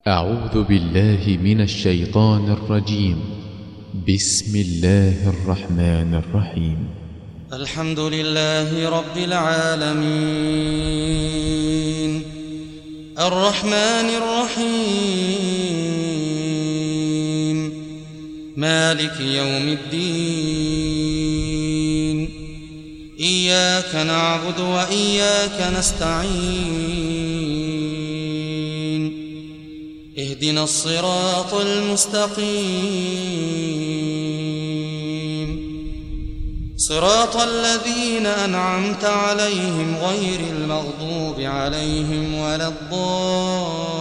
أعوذ بالله من الشيطان الرجيم. بسم الله الرحمن الرحيم. الحمد لله رب العالمين الرحمن الرحيم مالك يوم الدين إياك نعبد وإياك نستعين اهدنا الصراط المستقيم صراط الذين أنعمت عليهم غير المغضوب عليهم ولا الضالين